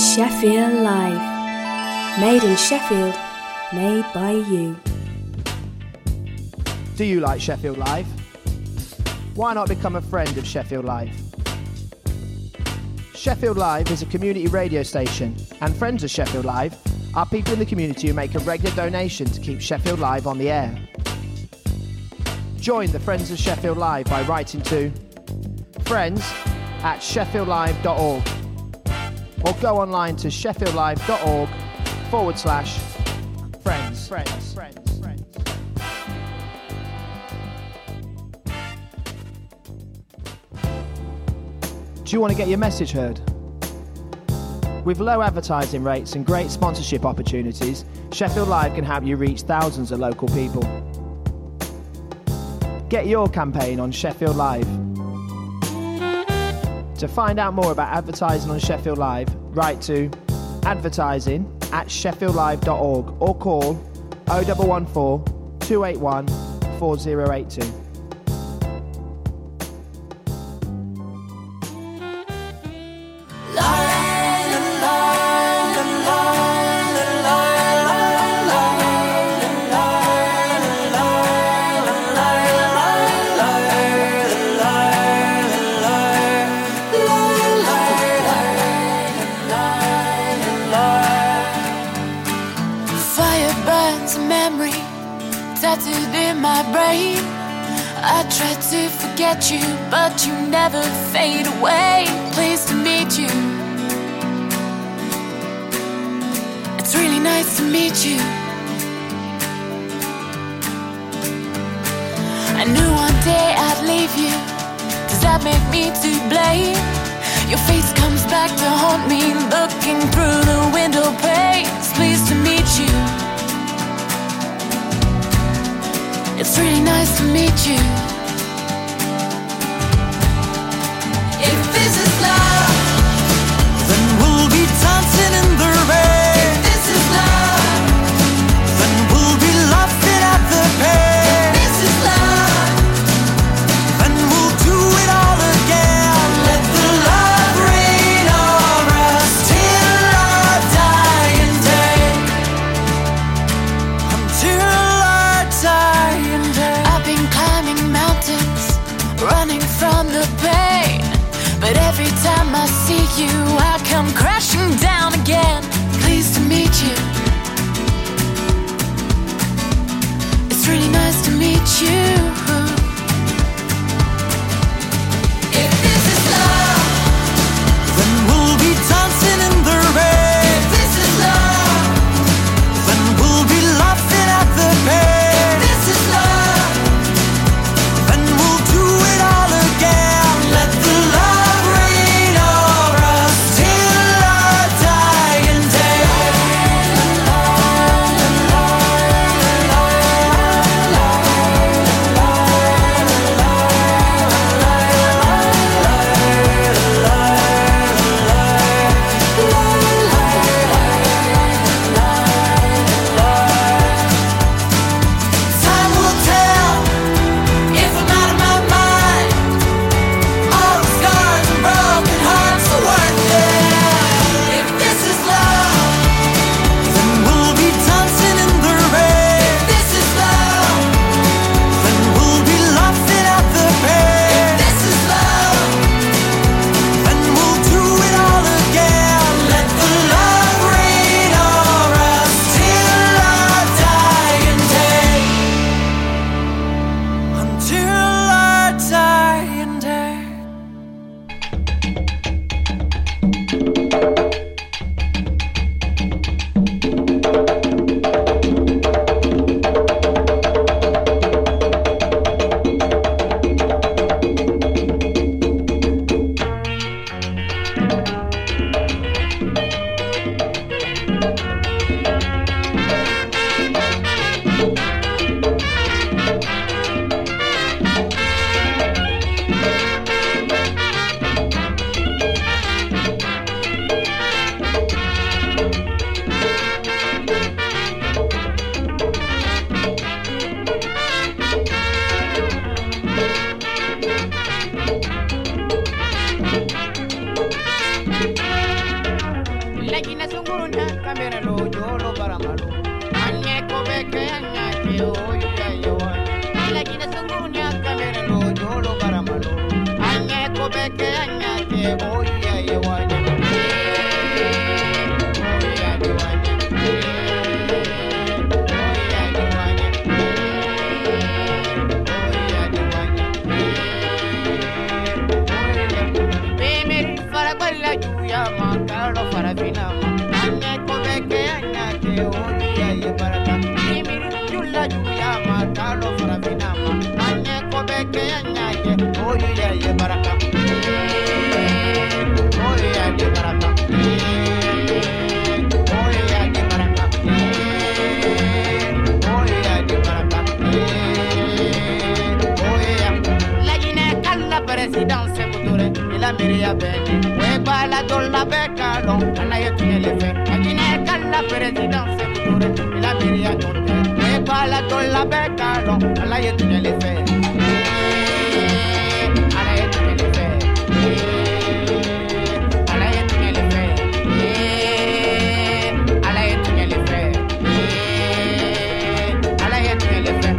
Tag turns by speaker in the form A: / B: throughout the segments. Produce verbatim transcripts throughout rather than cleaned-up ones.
A: Sheffield Live. Made in Sheffield, made by you.
B: Do you like Sheffield Live? Why not become a friend of Sheffield Live? Sheffield Live is a community radio station, and friends of Sheffield Live are people in the community who make a regular donation to keep Sheffield Live on the air. Join the Friends of Sheffield Live by writing to friends at sheffield live dot org or go online to sheffieldlive.org forward slash friends. Friends, friends, friends. Do you want to get your message heard? With low advertising rates and great sponsorship opportunities, Sheffield Live can help you reach thousands of local people. Get your campaign on Sheffield Live. To find out more about advertising on Sheffield Live, write to advertising at sheffield live dot org or call oh one one four, two eight one, four oh eight two.
C: I tried to forget you, but you never fade away. Pleased to meet you. It's really nice to meet you. I knew one day I'd leave you. Does that make me to blame? Your face comes back to haunt me, looking through the window panes. Pleased to meet you. It's really nice to meet you. If this is love,
D: then we'll be dancing in the rain.
C: If this is love,
D: then we'll be laughing at the pain.
C: If this is love,
D: then we'll do it all again.
C: Let the love rain over us till our dying day.
D: Until our dying day.
C: I've been climbing mountains, running from the pain. But every time I see you, I come crashing down again. Pleased to meet you. It's really nice to meet you. If this is love,
D: then we'll be dancing in the rain.
C: if this is love,
D: Then we'll be laughing at the pain.
C: if this is love,
D: Then we'll do it all again.
C: let the love rain over us till our dying day. La, la, la, la, la, la, la.
E: kamera lo jolo baramalo anye ko beke anya ke oyu ya yawan lakini sungunya kamera lo jolo baramalo anye ko beke anya ke oyu ya yawan Makalo farafina anya ko beke anya ke oyu ya baraka nimiri julla juya makalo farafina anya ko beke anya ke oyu ya baraka oyu ya baraka oyu ya baraka oyu ya baraka oyu ya la ine kala presidence butore ila miria bene la dolla becalo alla yetune le fe agine kala presidence future la beria tonte e la dolla becalo alla yetune le fe alla yetune le fe alla yetune le fe alla yetune le fe alla yetune le fe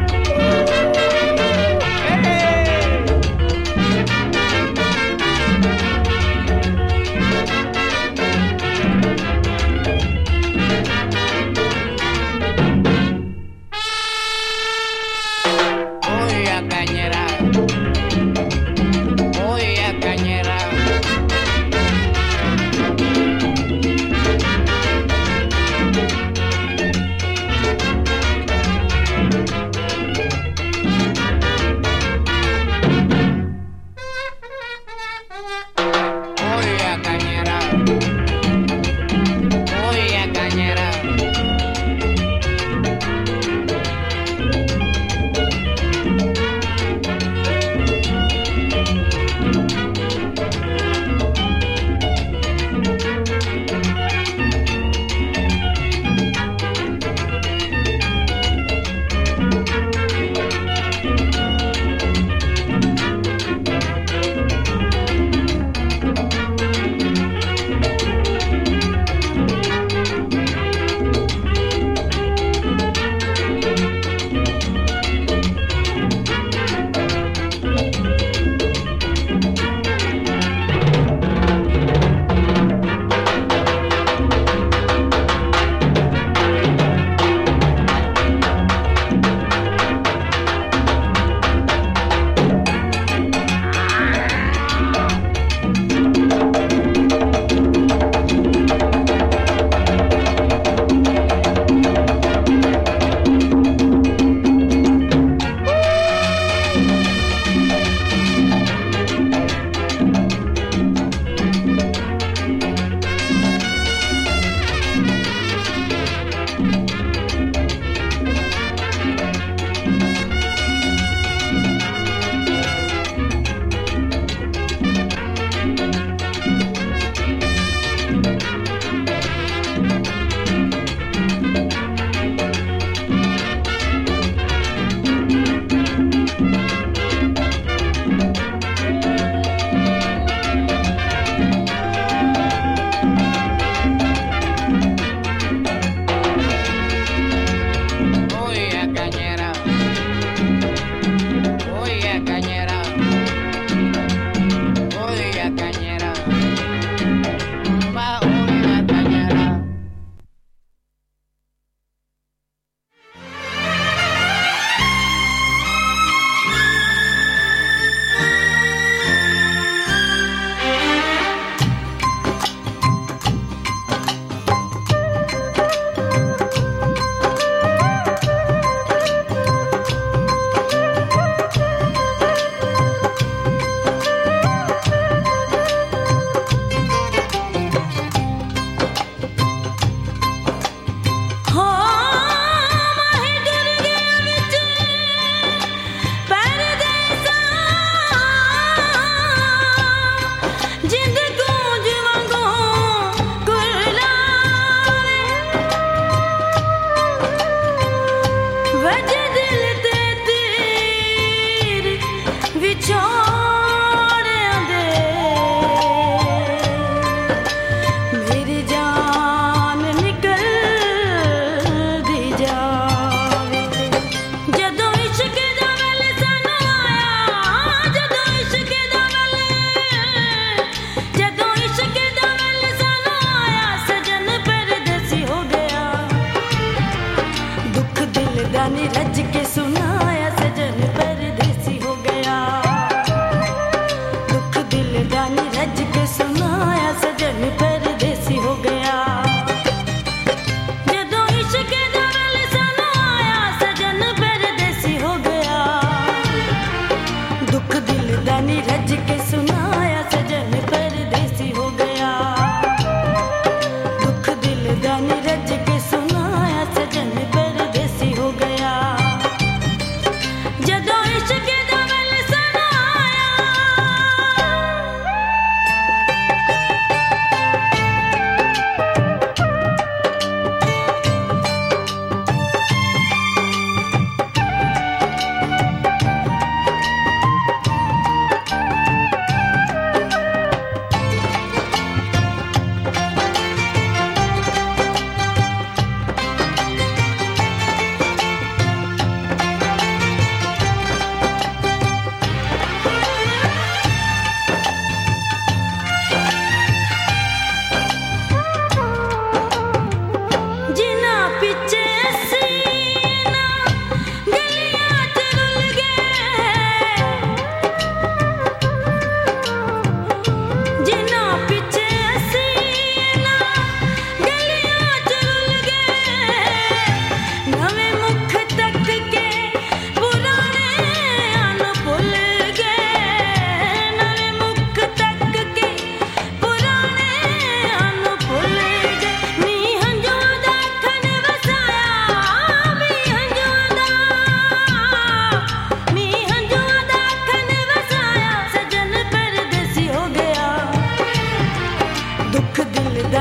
F: मेरी जान निकल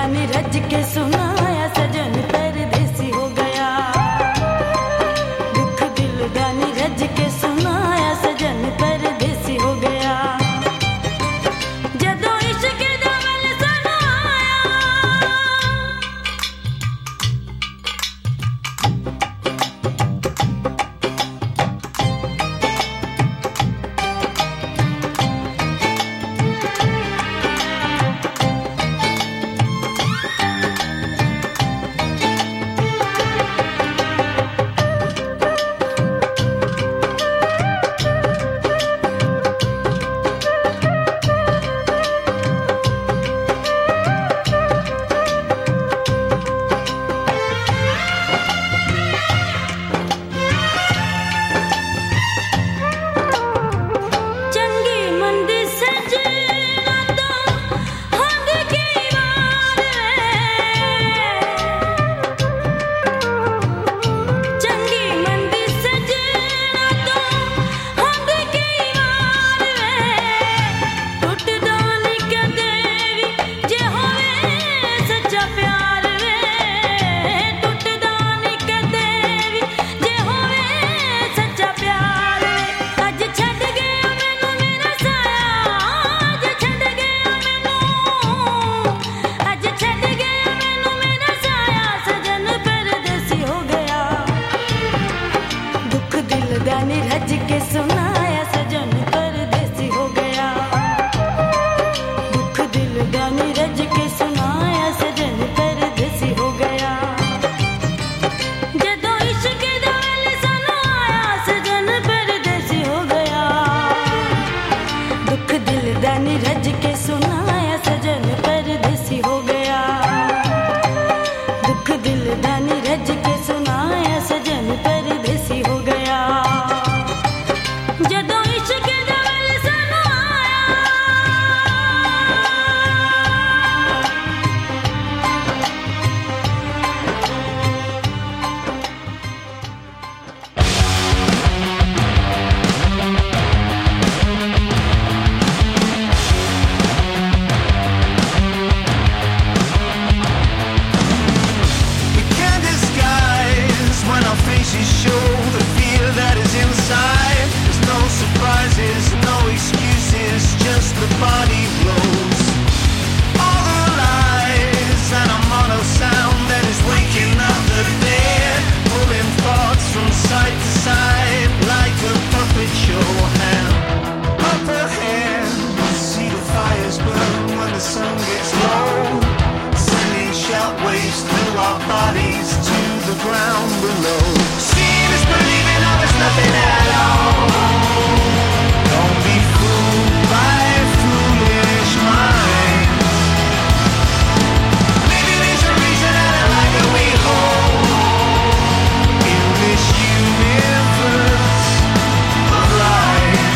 F: गाने रज के सुनाया सजन परदेसी हो गया दुख दिल गाने रज के सुनाया सजन परदेसी हो गया जदों इश्क दा वल सुनाया गाने रज के सुनाया सजन परदेसी हो गया दुख दिल गाने रज के सुनाया सजन परदेसी हो गया जदों इश्क दा वल सुनाया सजन परदेसी हो गया दुख दिल गाने रज के सुनाया सजन परदेसी हो गया दुख दिल गाने रज के सुनाया सजन परदेसी हो गया जदों इश्क दा वल सुनाया
D: We can't disguise when our faces show the fear that is inside. There's no surprises, no excuses, just the body blows. All the lies and a mono sound that is waking up the dead, pulling thoughts from side to side like a puppet show. Hand up ahead, see the fires burn when the sun gets low, sending shockwaves through our bodies to the ground below. Seeing is believing, oh, it's nothing at all. Don't be fooled by foolish minds. Maybe there's a reason I don't like that we hold in this universe of life.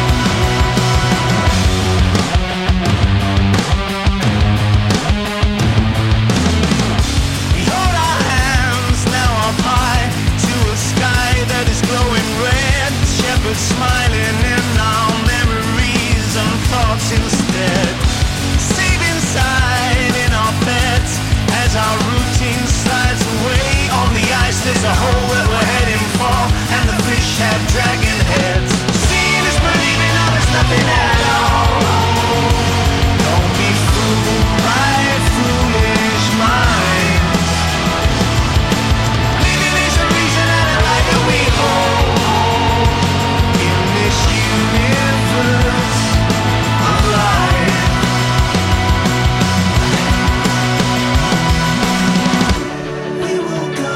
D: We hold our hands now up high to a sky that is glowing red. Shepherds smiling in our memories and thoughts instead. Safe inside in our beds as our routine slides away. On the ice there's a hole that we're heading for, and the fish have dragon heads. Seeing is believing, oh, there's nothing at all. Don't be fooled by foolish minds. Maybe there's a reason I don't like that we hold in this universe of life. We will go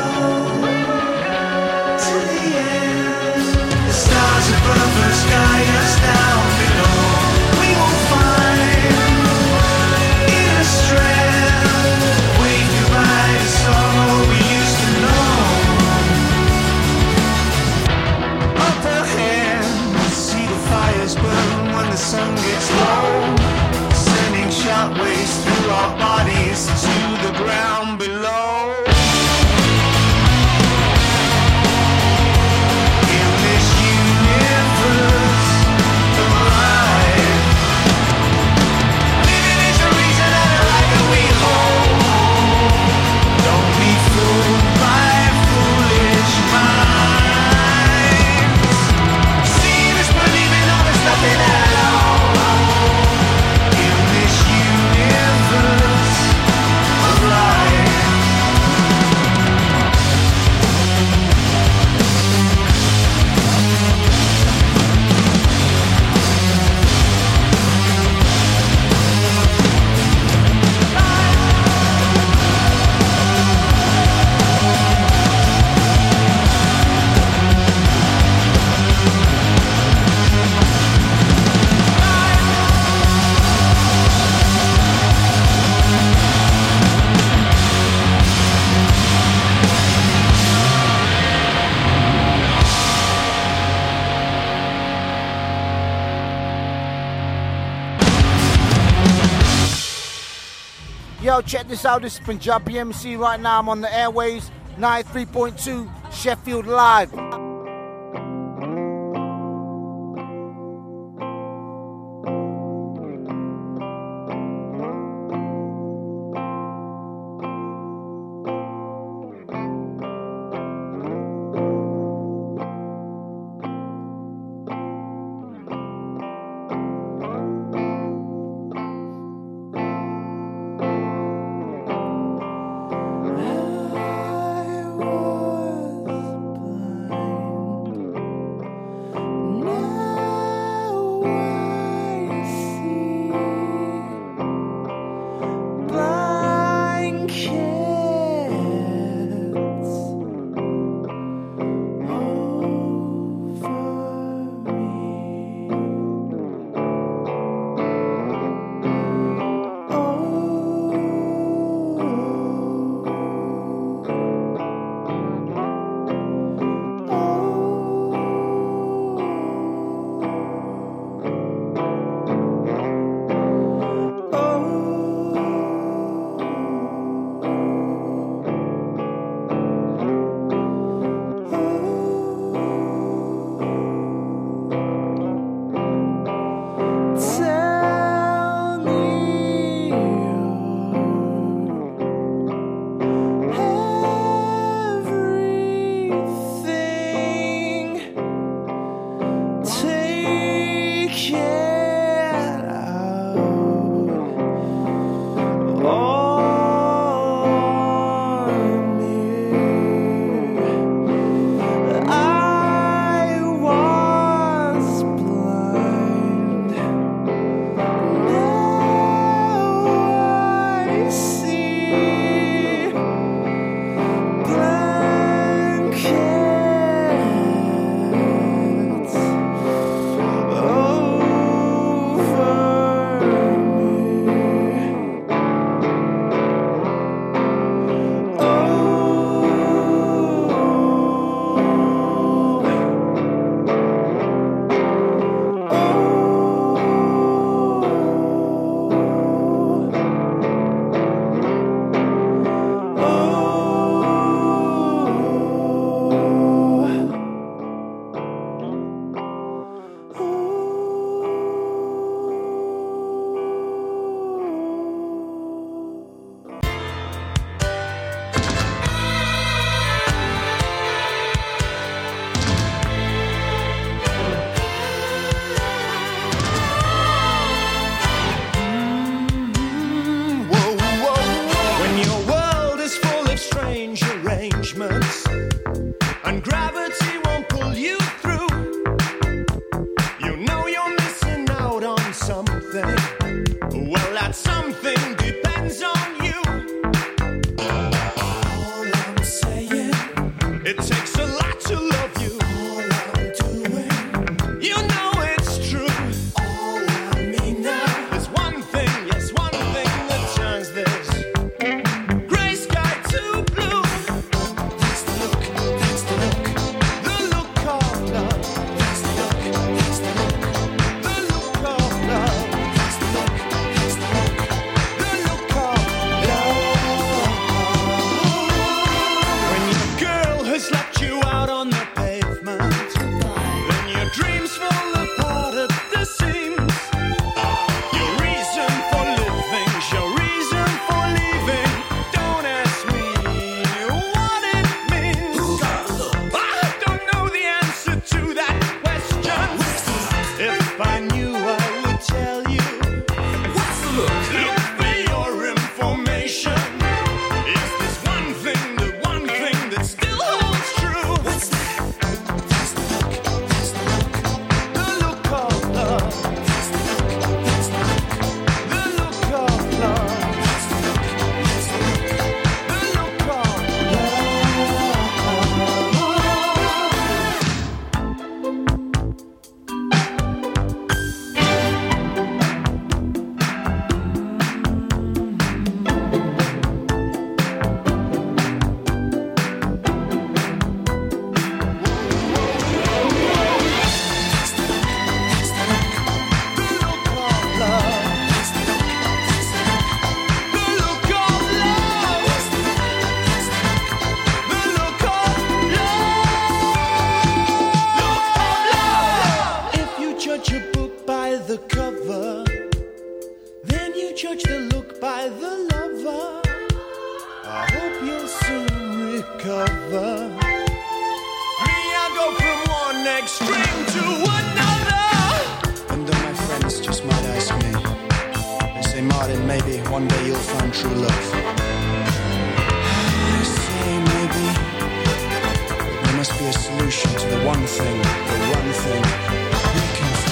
D: to the end. The stars above us guide us down below. We will find inner strength. Wave goodbye to sorrow we used to know. Up ahead, see the fires burn when the sun gets low, sending shockwaves through our bodies to the ground below. In this universe of life, maybe there's a reason I don't like that we hold
G: Yo, check this out. This is Punjabi M C right now. I'm on the airways, ninety-three point two Sheffield Live.
D: I was blind. cover. Me, I go from one extreme to another. And all my friends just might ask me. They say, Martin, maybe one day you'll find true love. I say maybe. But there must be a solution to the one thing, the one thing we can find.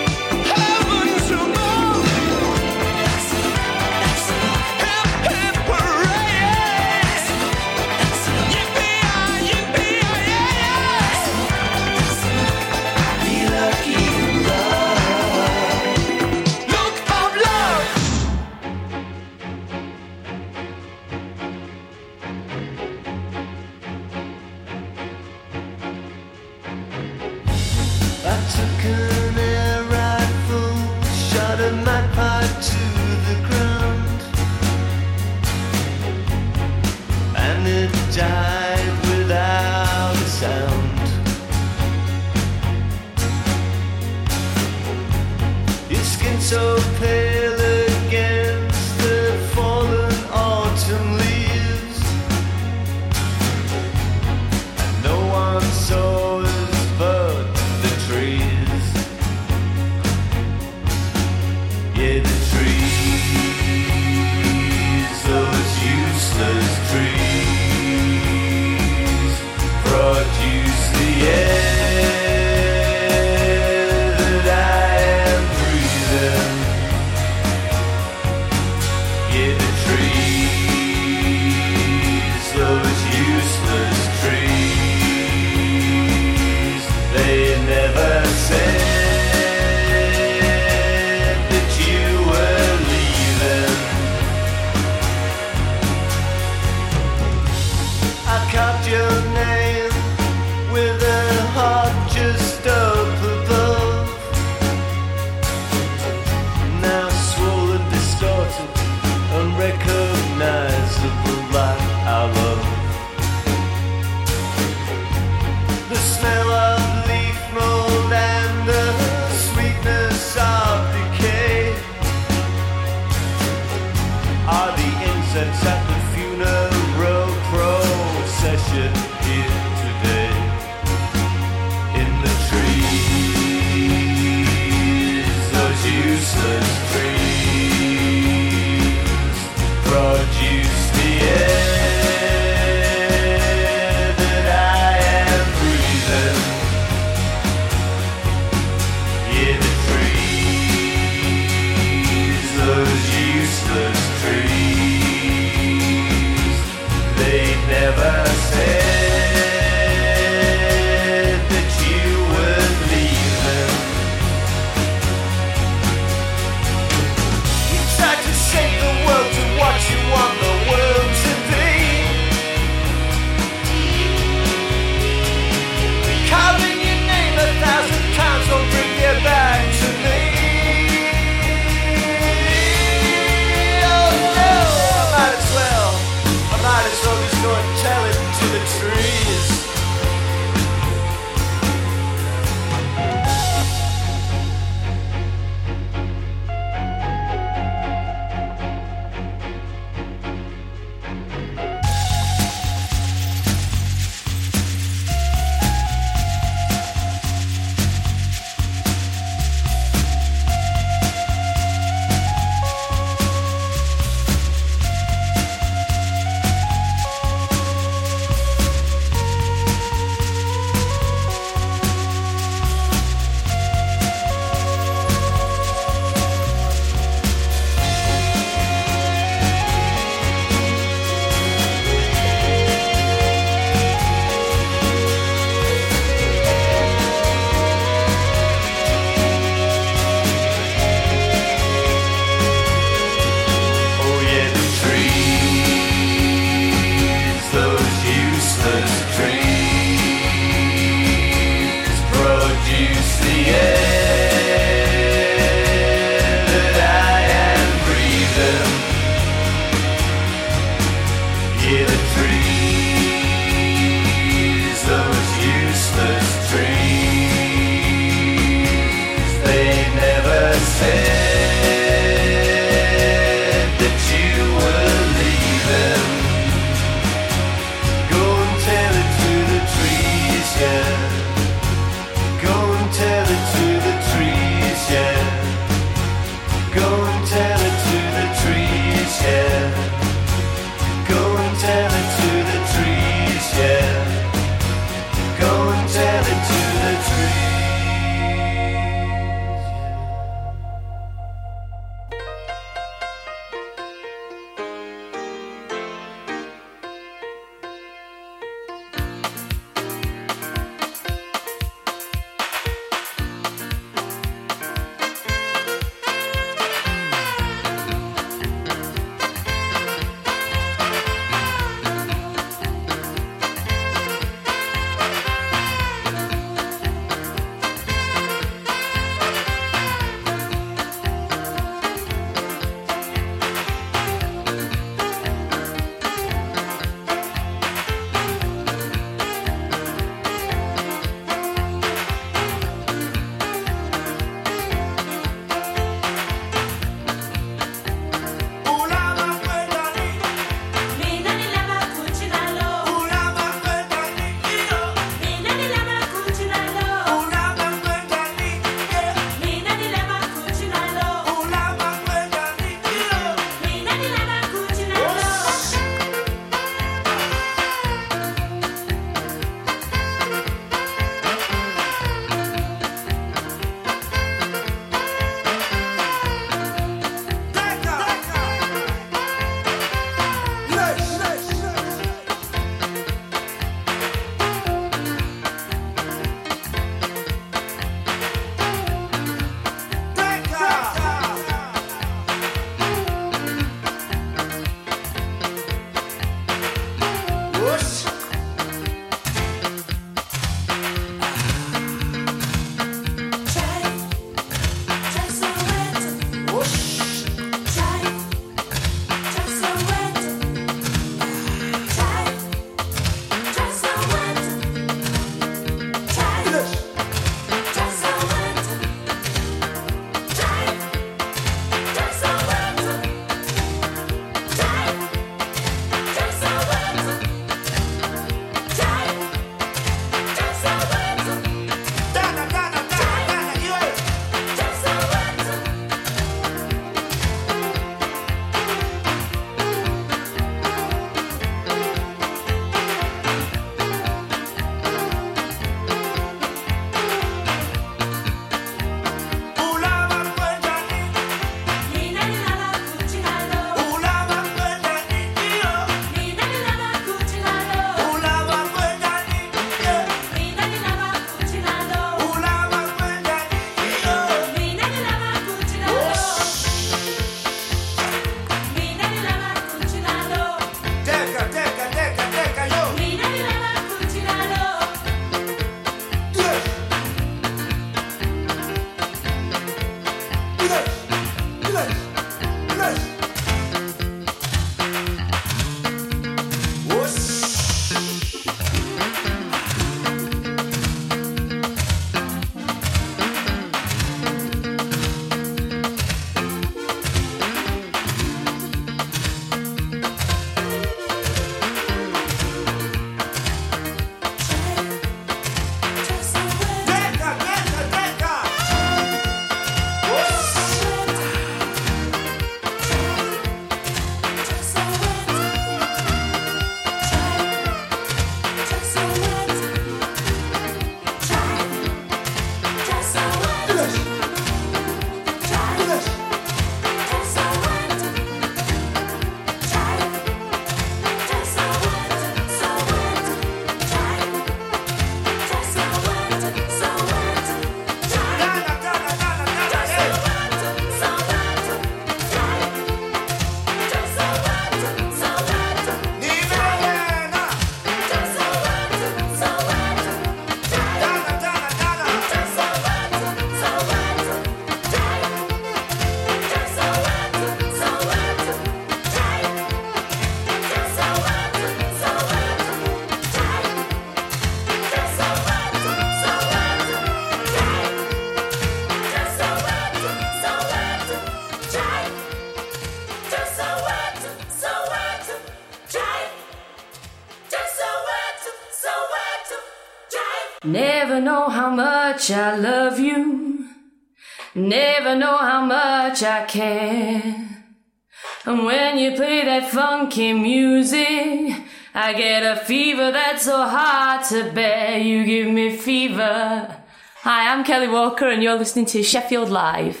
F: Never know how much I love you. Never know how much I care. And when you play that funky music, I get a fever that's so hard to bear. You give me fever. Hi, I'm Kelly Walker and you're listening to Sheffield Live.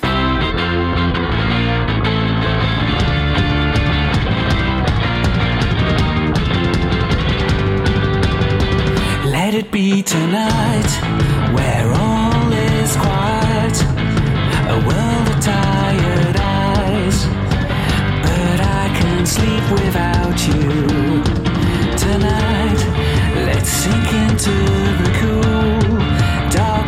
H: Let it be tonight, where all is quiet, a world of tired eyes, but I can sleep without you. Tonight, let's sink into the cool, dark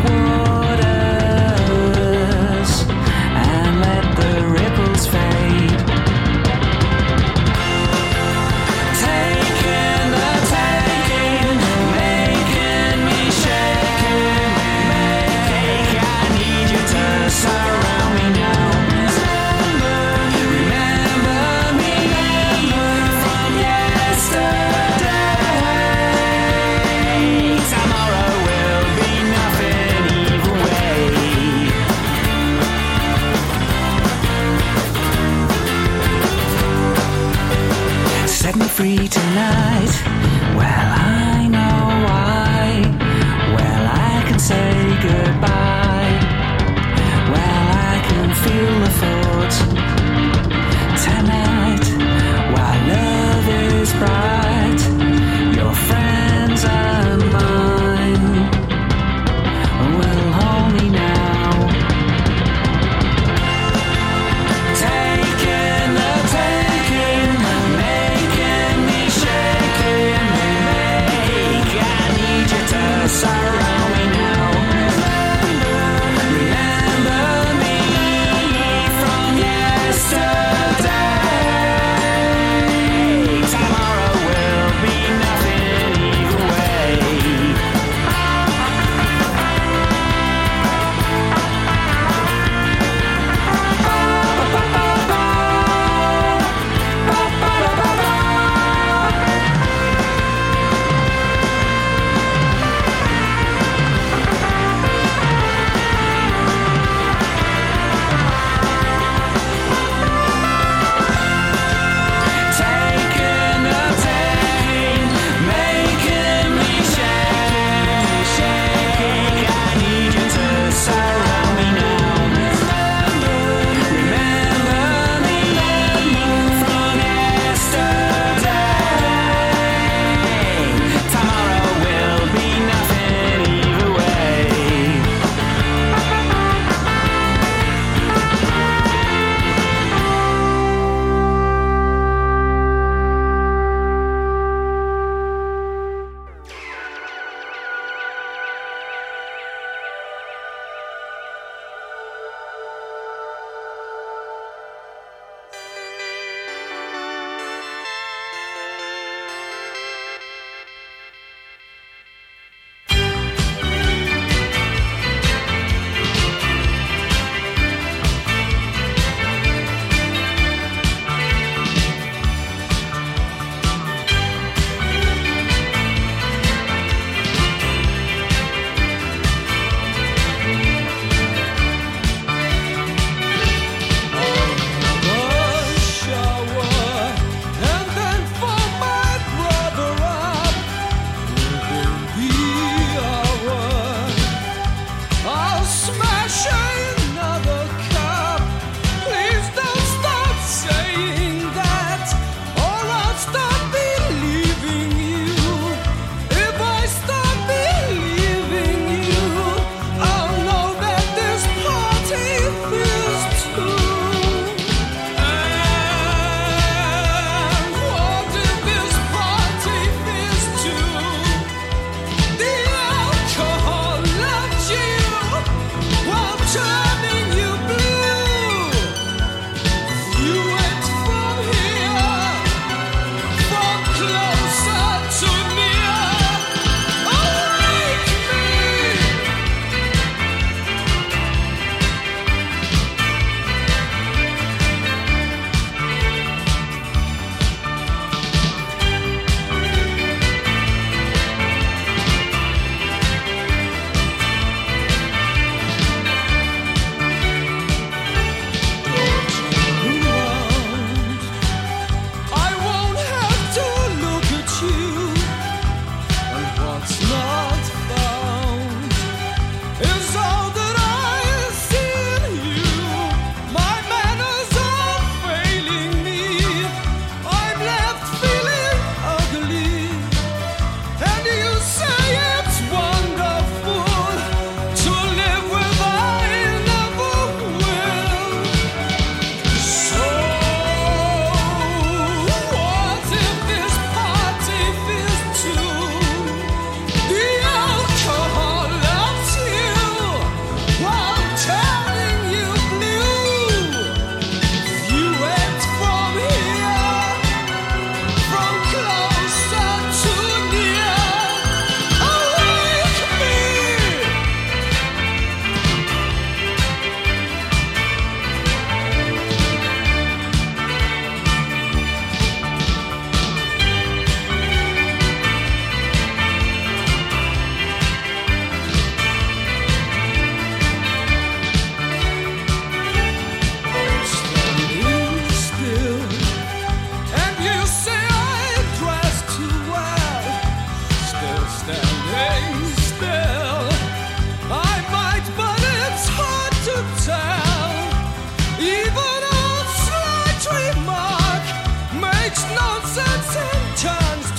H: waters, and let the ripples fade. Taking the taking, making me shaking, make, I need you to surround me now. Remember me from yesterday. Tomorrow will be nothing either way. Set me free tonight. Well, I know why. Well, I can say goodbye. Well, I can feel the thoughts tonight. While love is bright, your friends and mine will hold me now. Taking the taking, making me shaking, make, I need you to surround me now. Remember me from yesterday. Tomorrow will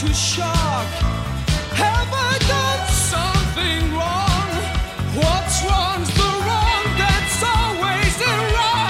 I: to shock. Have I done something wrong? What's wrong's the wrong that's always the wrong.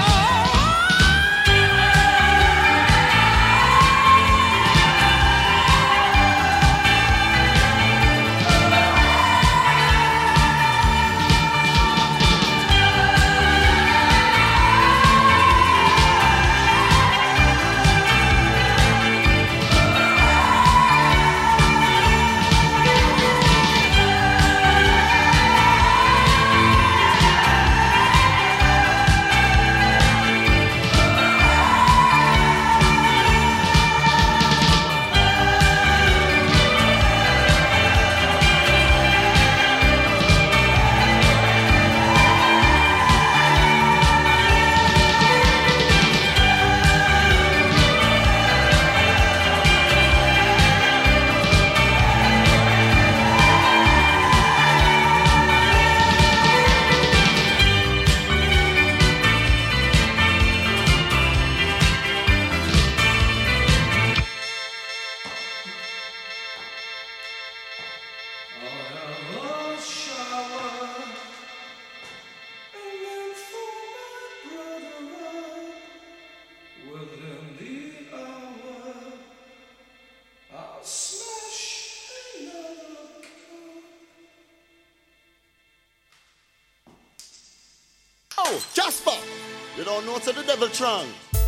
J: Jasper, you don't know to the devil strong.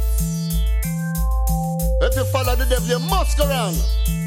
J: If you follow the devil, you must go around.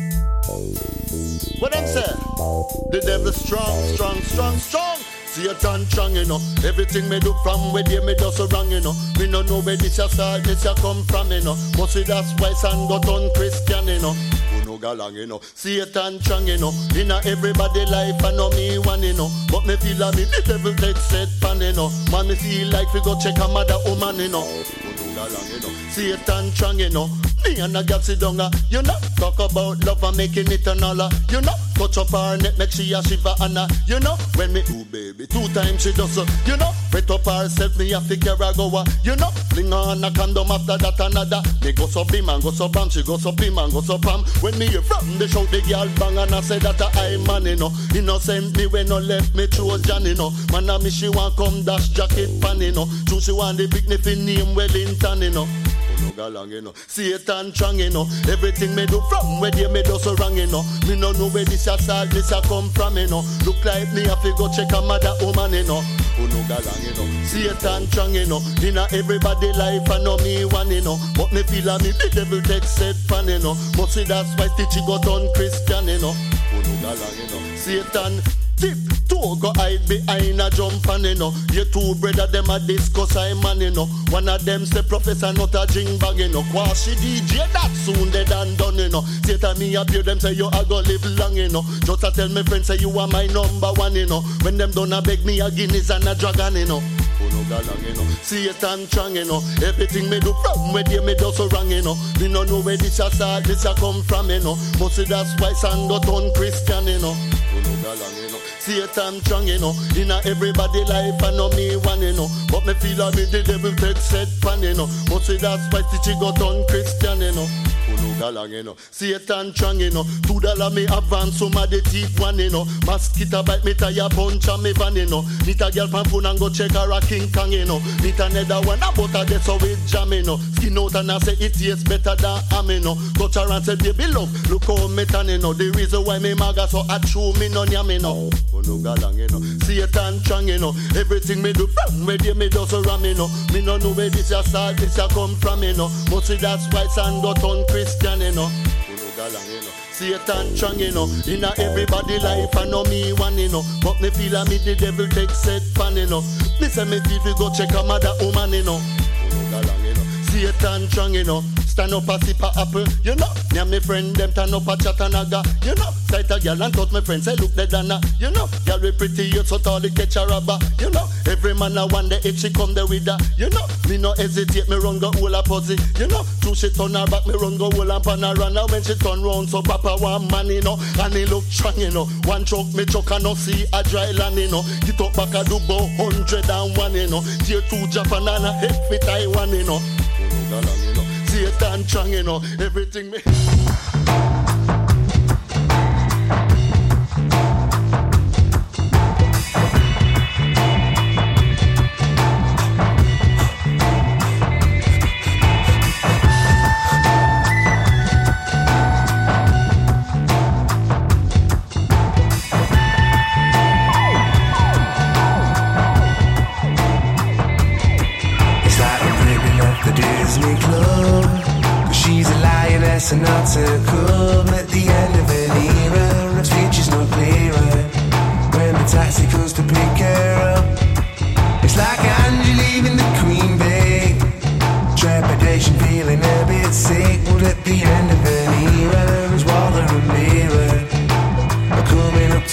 J: What them say? The devil strong, strong, strong, strong. Satan strong, you know. Everything me do from where they me do so wrong, you know. Me no know where this a start, this a come from, you know. But see that's why son got on Christian, you know. No galang, you know. Satan strong, you know. Inna everybody life, I know me one, you know. But me feel like me the devil take set pan, you know. Man, me feel like we go check a mother woman, you know. No galang, you know. Satan strong, you know. Me and a girl sit down, you know. Talk about love and making it an all, you know. Touch up her neck, make she a shiver and a, you know. When me do baby, two times she does, you know. Wet up herself, me a figure a go, you know. Fling on a condom after that another. Me go so bim and go so bam, she go so bim and go so bam. When me hear from the shout, the girl bang and I say that I man, you know. Innocent me when no left me through John, you know. Man a me she want come dash jacket pan, you know. True she want the big niffy name Wellington, you know. No galang, you know. Satan strong, you know. Everything me do from where they me do so wrong, you know. Me no know where this a start, this a come from, you know. Look like me have to go check a mother woman, you know. Oh no galang, you know. Satan strong, you know. Inna everybody life I know me one, you know. But me feel like me the devil take set pan, you know. But see that's why Stitchy got on Christian, you know. Oh no galang, you know. Satan tip two go hide behind a jump and you know. You two brother them a discuss I man, you know. One of them say professor not a jing bag, you know. Quashi D J that soon dead and done, you know. Satan me appear them say you a go live long, you know. Just a tell me friends say you are my number one, you know. When them done a beg me a Guinness and a dragon, you know. Oh no galang, you know. Satan strong, you know. Everything me do from where they me do so wrong, you know. Me no know where this a start, this a come from, you know. But see that's why son got on Christian, you know. Oh no galang, you know. Satan strong, you know. Inna everybody life I know me one, you know. But me feel like me the devil take set pan, you know. But see that's why Stitchy got on Christian, you know. Galang, you know. Satan strong, you know. Two dollar me advance, some of the teeth one, you know. Mosquito bite me tire punch and me van, you know. Meet a girl from phone and go check her a King Kong, you know. Meet another one about a day so we jam, you know. Skin out and I say it tastes better than ham, you know. Touch her and say baby love, look how me tan, you know. The reason why me maga so I chew me no yam, you know. Oh no galang, you know. Satan strong, you know. Everything me do from where they me do so ram, you know. Me no know where this a start, this a come from, you know. But see that's why son got on Christian, you know. Galang, you know. Satan strong, you know. Inna everybody life I know me one, you know. But me feel like me the devil take set pan, you know. Me say me feel we go check a mother woman, you know. Galang, you know. Satan strong, you know. Stand up a sip a apple, you know. Me and me friend them turn up a Chattanooga, you know. Sight a girl and touch my friend say look the Dana, you know. Girl we pretty you so tall the catch a rubber, you know. Every man a wonder if she come there with her, you know. Me no hesitate, me run go hold a pussy, you know. Two she turn her back, me run go hold and pan her run. And when she turn round so papa one man, you know. And he look strong, you know. One choke me choke and no see a dry land, you know. Get up back a do about hundred and one, you know. Tier two Japan and a head fit Taiwan, you know. You know. Satan strong, you know. Everything me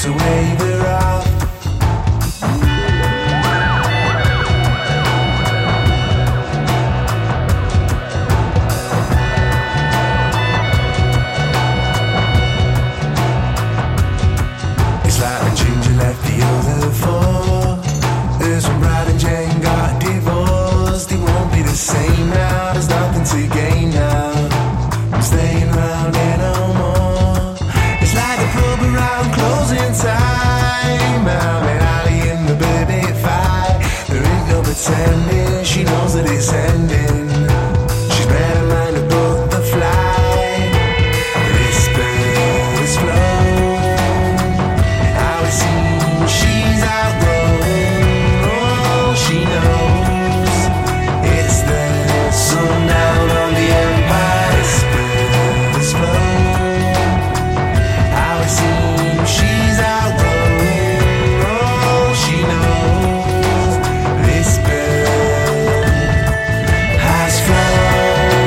K: to wave her off. It's like when Ginger left the other four. There's when Brad and Jane got divorced. It won't be the same now, there's nothing to gain now. I'm staying around here no more. It's like the pub around closing time. I'm in Ali in the baby fight. There ain't no pretending, she knows that it's ending. She's better mind above the fly. This bird is flown. How it seems she's outgrown. Oh, she knows it's the sundown on the empire. This bird is flown. How it seems she's outgrown. Oh, she knows this bird has flown.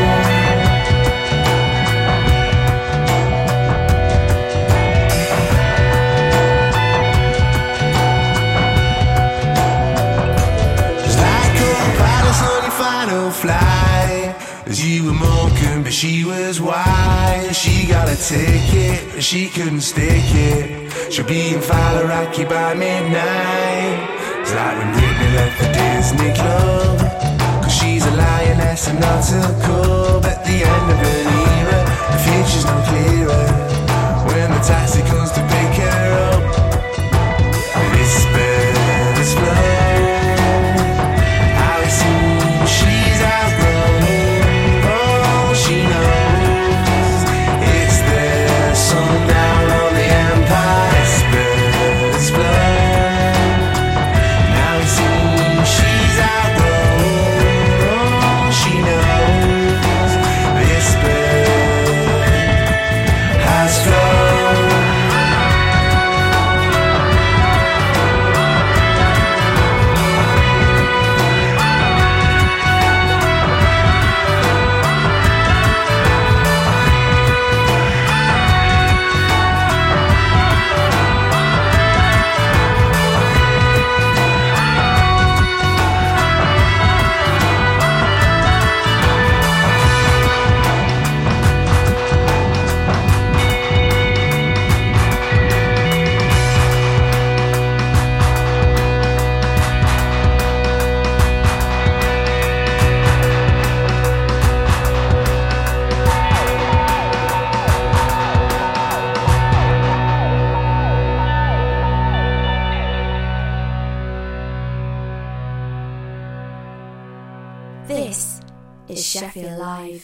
K: Just like co-pilots on your final flight, as you were milking, but she was wise. She got a ticket, but she couldn't stick it. She'll be in Faliraki by midnight. It's like when Britney left the Disney Club, cause she's a lioness and not a cub. At the end of an era, the future's no clearer. When the taxi comes to pick her up, this bird is flown. How it seems she's outgrown. Oh, she knows it's the sundown on the empire. This bird is flown. Now it seems she's outgrown. Oh, she knows this bird has flown.
A: This is Sheffield Live.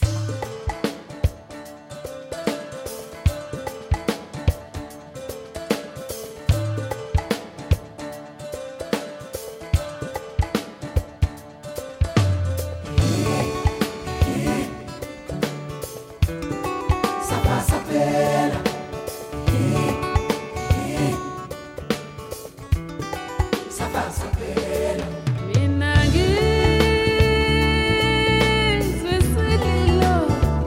F: Minagi, sweet, sweet love.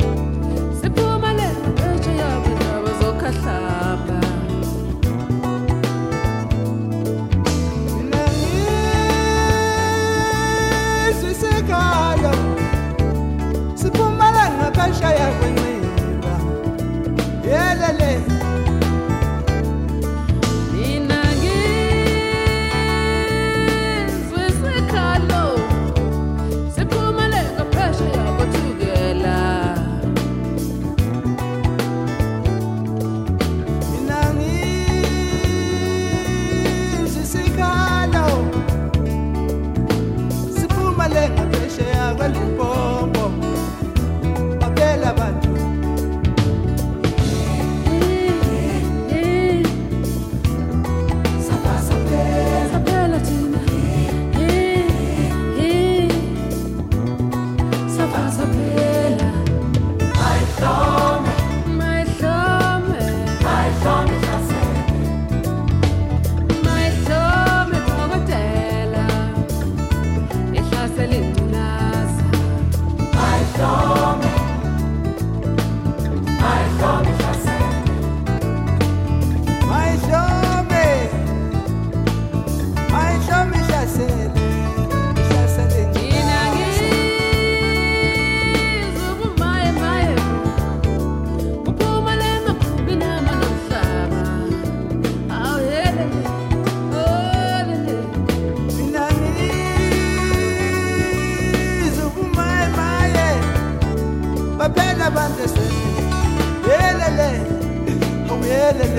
L: bajele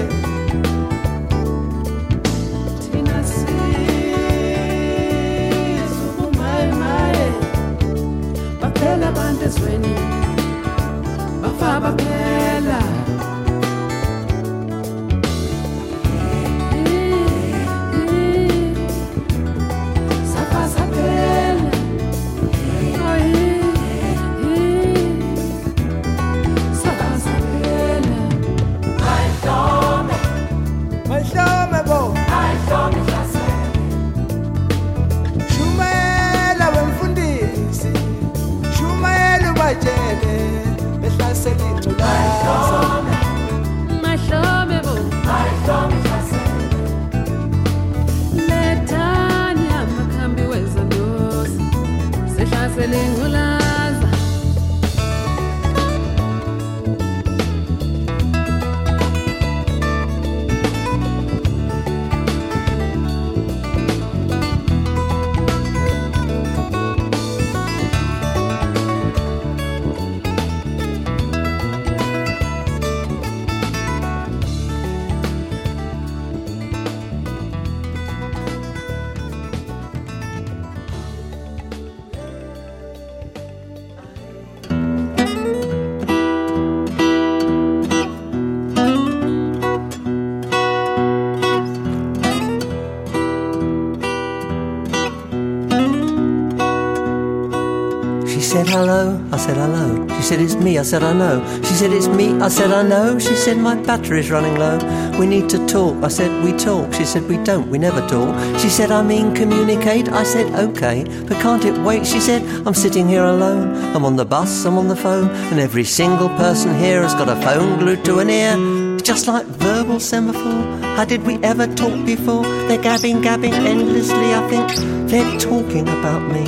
L: thina sizukumaye baphela abantu ezweni bafa baphela safa saphela Mahlome bo Mahlome hlasele Shumela wemfundisi Shumela ubajele behlasela ingculaza Mahlome bo Mahlome hlasele Lethani amakhambi wezandosi sehlasela ingculaza
M: She said hello, I said hello. She said it's me, I said I know. She said it's me, I said I know. She said my battery's running low. We need to talk, I said we talk. She said we don't, we never talk. She said I mean communicate, I said okay, but can't it wait? She said I'm sitting here alone. I'm on the bus, I'm on the phone, and every single person here has got a phone glued to an ear. It's just like verbal semaphore. How did we ever talk before? They're gabbing, gabbing endlessly. I think they're talking about me.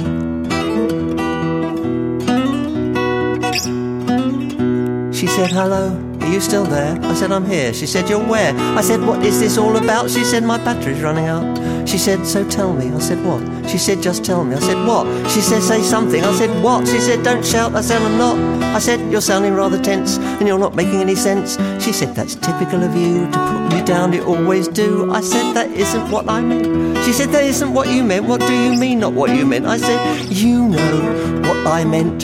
M: She said, hello, are you still there? I said, I'm here. She said, you're where? I said, what is this all about? She said, my battery's running out. She said, so tell me. I said, what? She said, just tell me. I said, what? She said, say something. I said, what? She said, don't shout. I said, I'm not. I said, you're sounding rather tense and you're not making any sense. She said, that's typical of you to put me down. You always do. I said, that isn't what I meant. She said, that isn't what you meant. What do you mean, not what you meant? I said, you know what I meant.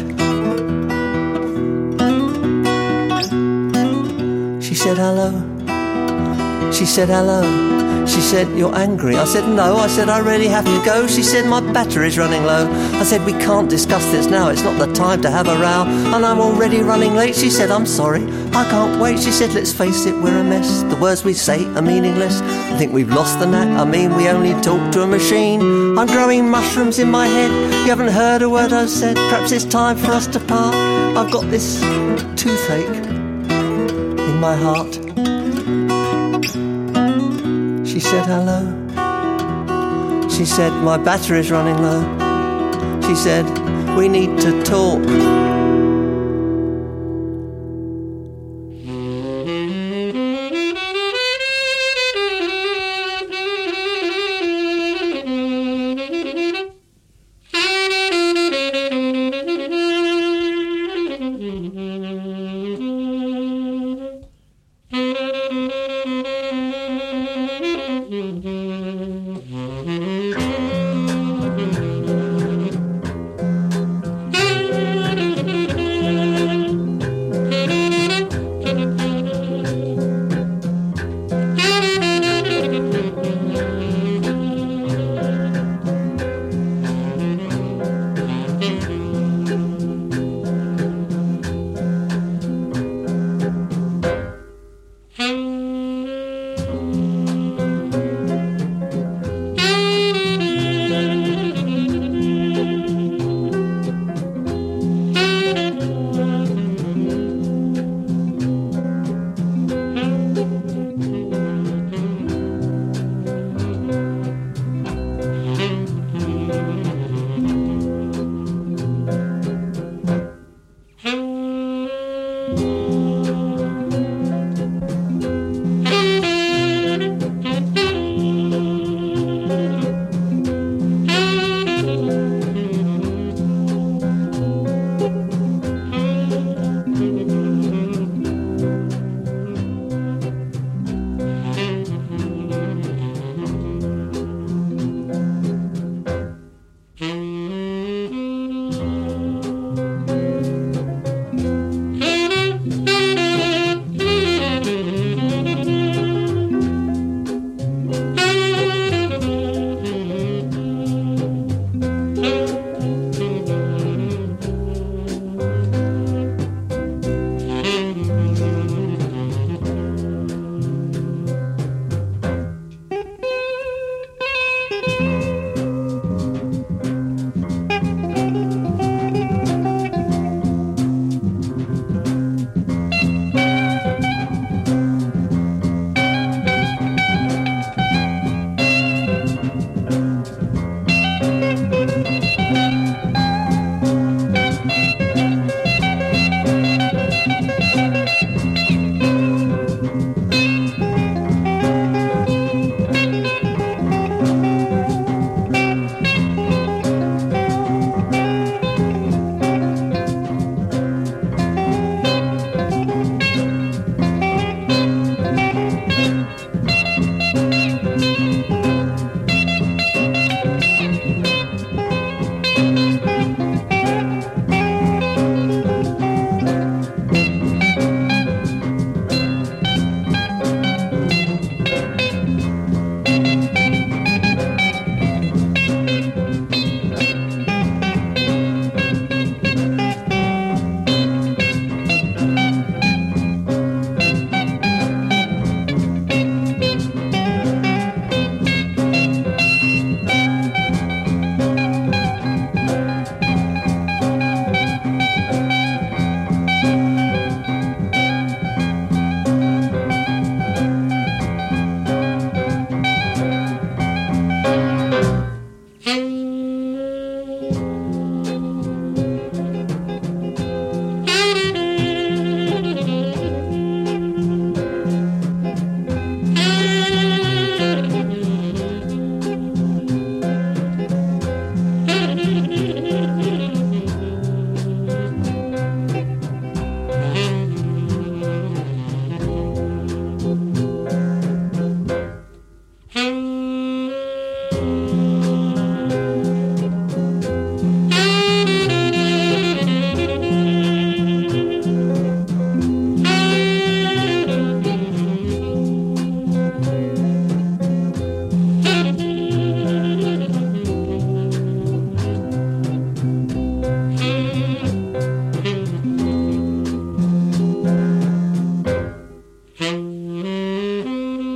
M: She said hello. She said hello. She said, you're angry. I said, no. I said, I really have to go. She said, my battery's running low. I said, we can't discuss this now. It's not the time to have a row. And I'm already running late. She said, I'm sorry. I can't wait. She said, let's face it, we're a mess. The words we say are meaningless. I think we've lost the knack. I mean, we only talk to a machine. I'm growing mushrooms in my head. You haven't heard a word I've said. Perhaps it's time for us to part. I've got this toothache in my heart. She said hello. She said my battery's running low. She said we need to talk.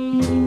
N: Thank you.